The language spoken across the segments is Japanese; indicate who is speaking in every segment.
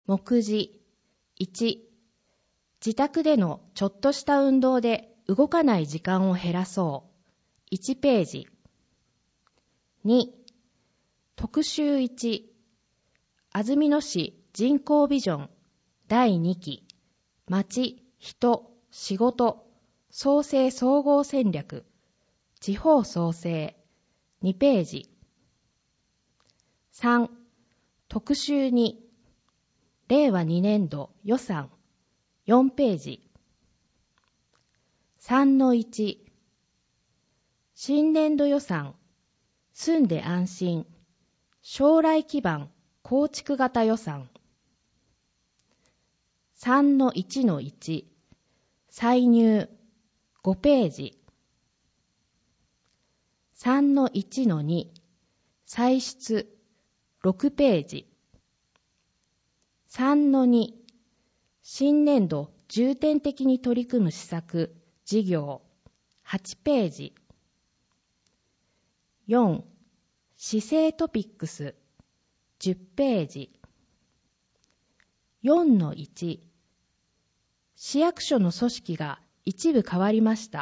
Speaker 1: 目次。1、自宅でのちょっとした運動で動かない時間を減らそう。1ページ。2、特集1、安曇野市人口ビジョン第2期、町、人、仕事、創生総合戦略、地方創生、2ページ。3、特集2、令和2年度予算、4ページ。3-1、新年度予算、住んで安心、将来基盤構築型予算。3-1-1、歳入、5ページ。3-1-2、歳出、6ページ。3-2、新年度重点的に取り組む施策、事業、8ページ。4、市政トピックス、10ページ。4-1、市役所の組織が一部変わりました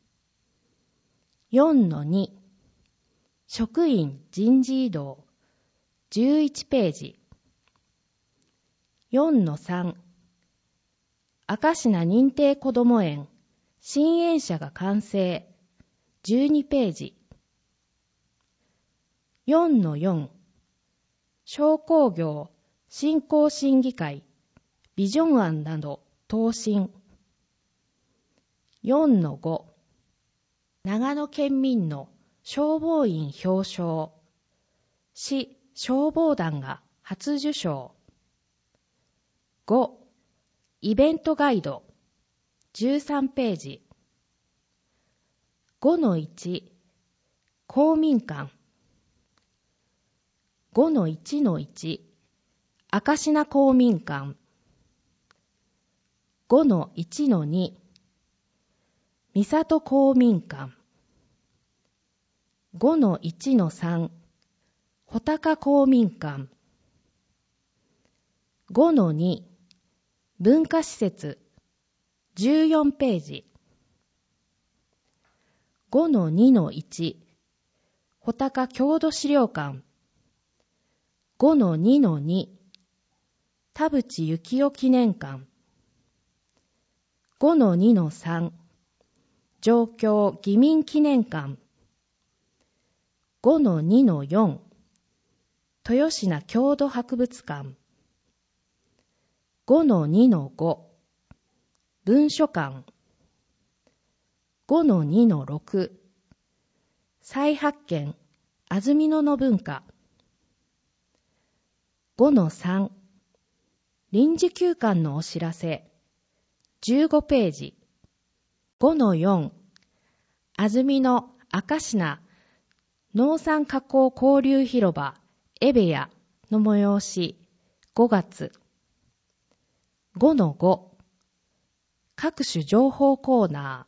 Speaker 1: 。4-2、職員人事異動、11ページ。4-3、明科認定こども園、新園舎が完成、12ページ。4-4、商工業振興審議会、ビジョン案など答申。4-5、長野県民の消防員表彰、市消防団が初受賞。5、イベントガイド、13ページ。5-1、公民館。5-1-1、明科公民館。5-1-2、三郷公民館。5-1-3、穂高公民館。5-2、文化施設、14ページ。5-2-1、穂高郷土資料館。5-2-2、田淵幸雄記念館。5-2-3、上京義民記念館。5-2-4、豊品郷土博物館。5-2-5、文書館。5-2-6、再発見安曇野の文化。5-3、臨時休館のお知らせ、15ページ。5-4、安曇野明科農産加工交流広場エベヤの催し、5月。5-5、各種情報コーナ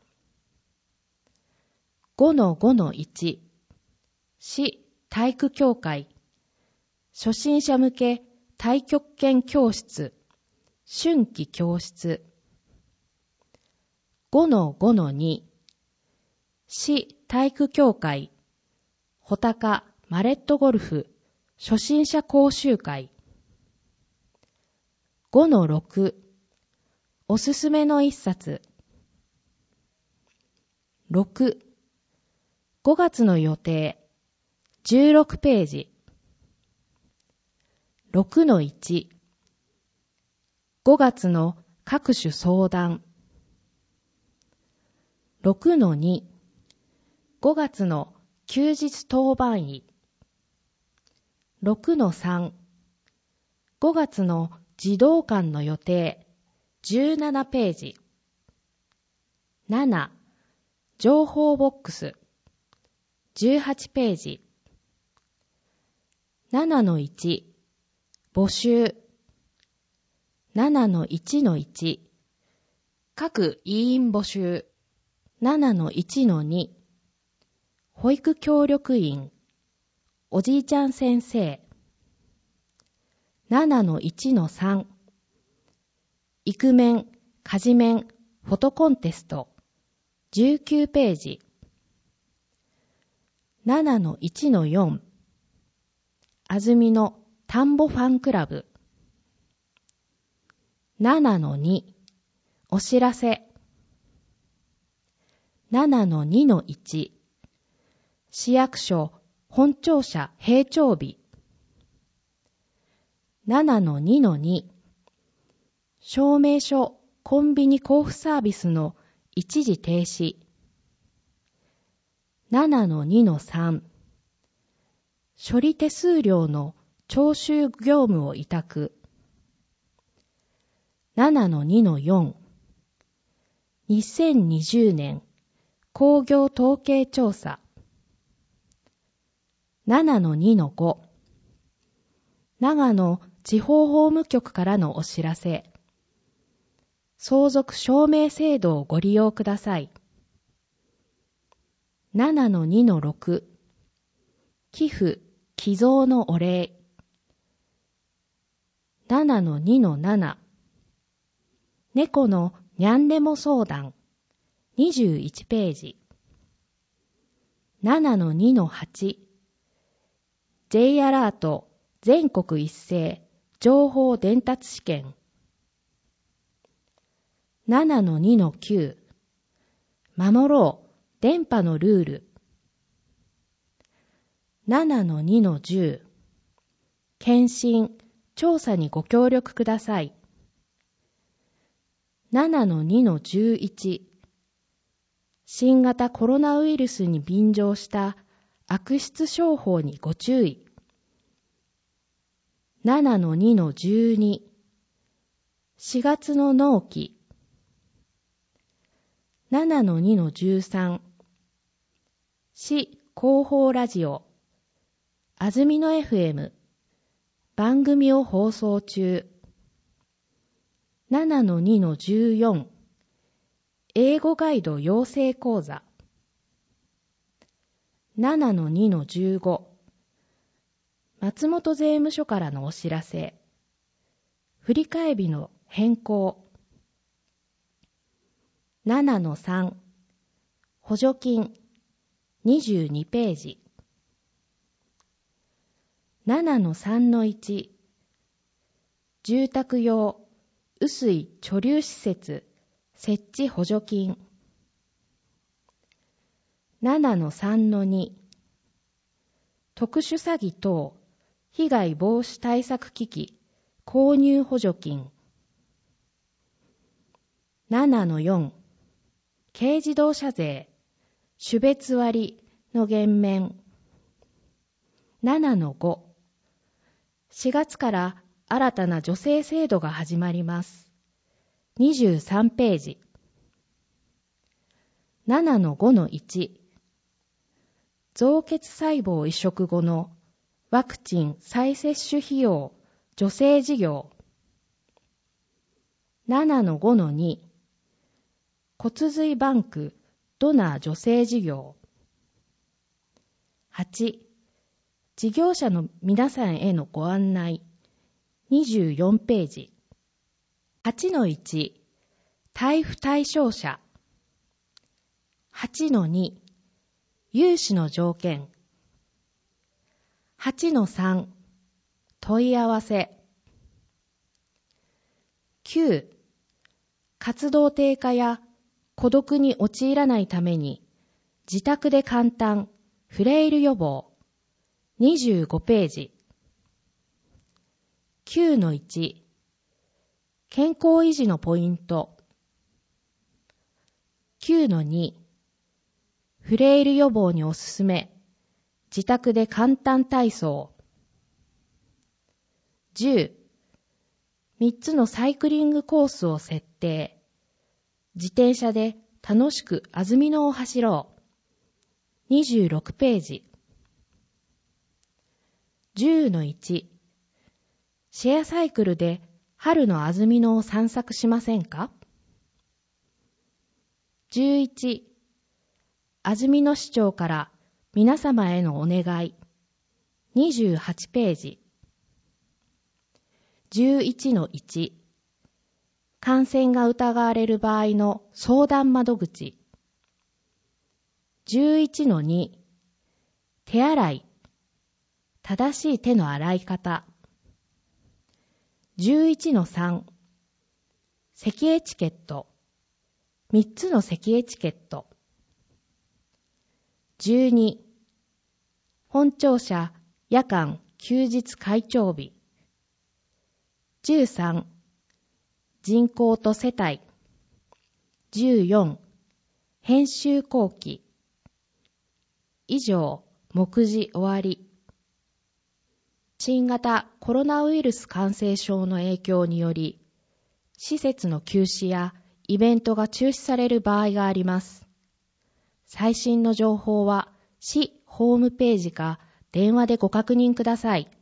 Speaker 1: ー。5-5-1、市体育協会初心者向け太極拳教室、春季教室。5-5-2、市体育協会穂高マレットゴルフ初心者講習会。5-6、おすすめの一冊。6、5月の予定、16ページ。6-1、5月の各種相談。6-2、5月の休日当番医。6-3、5月の児童館の予定、17ページ。7、情報ボックス、18ページ。7-1、募集。7-1-1、各委員募集。7-1-2、保育協力員、おじいちゃん先生。7-1-3、 イクメン、カジメン、フォトコンテスト、19ページ。7-1-4、あずみの田んぼファンクラブ。7-2、お知らせ。7-2-1、市役所本庁舎閉庁日。7-2-2、証明書コンビニ交付サービスの一時停止。7-2-3、処理手数料の徴収業務を委託。7-2-4、2020年工業統計調査。7-2-5、長野地方法務局からのお知らせ。相続証明制度をご利用ください。7-2-6、寄付寄贈のお礼。7-2-7、猫のにゃんでも相談。21ページ。7-2-8、J アラート全国一斉情報伝達試験。7-2-9、守ろう電波のルール。7-2-10、検診調査にご協力ください。7-2-11、新型コロナウイルスに便乗した悪質商法にご注意。7-2-12、4月の納期。7-2-13、市広報ラジオ、あずみの FM、番組を放送中。7-2-14、英語ガイド養成講座。7-2-15、松本税務署からのお知らせ。振替日の変更。7-3、補助金。22ページ。7-3-1、住宅用雨水貯留施設設置補助金。7-3-2、特殊詐欺等被害防止対策機器購入補助金。7-4、軽自動車税種別割の減免。7-5、4月から新たな助成制度が始まります。23ページ。7-5-1、造血細胞移植後のワクチン再接種費用助成事業。7-5-2、骨髄バンクドナー助成事業。8、事業者の皆さんへのご案内。24ページ。8-1、貸付対象者。8-2、融資の条件。8-3、問い合わせ。9、活動低下や孤独に陥らないために自宅で簡単フレイル予防。25ページ。9-1、健康維持のポイント。9-2、フレイル予防におすすめ自宅で簡単体操。10、3つのサイクリングコースを設定。自転車で楽しく安曇野を走ろう。26ページ。10-1、シェアサイクルで春の安曇野を散策しませんか？ 11、安曇野市長から皆様へのお願い。28ページ。11-1、 感染が疑われる場合の相談窓口。11-2、手洗い、正しい手の洗い方。11-3、咳エチケット、3つの咳エチケット。12、本庁舎、夜間、休日開庁日。13、人口と世帯。14、編集後期。以上、目次終わり。新型コロナウイルス感染症の影響により、施設の休止やイベントが中止される場合があります。最新の情報は市ホームページか電話でご確認ください。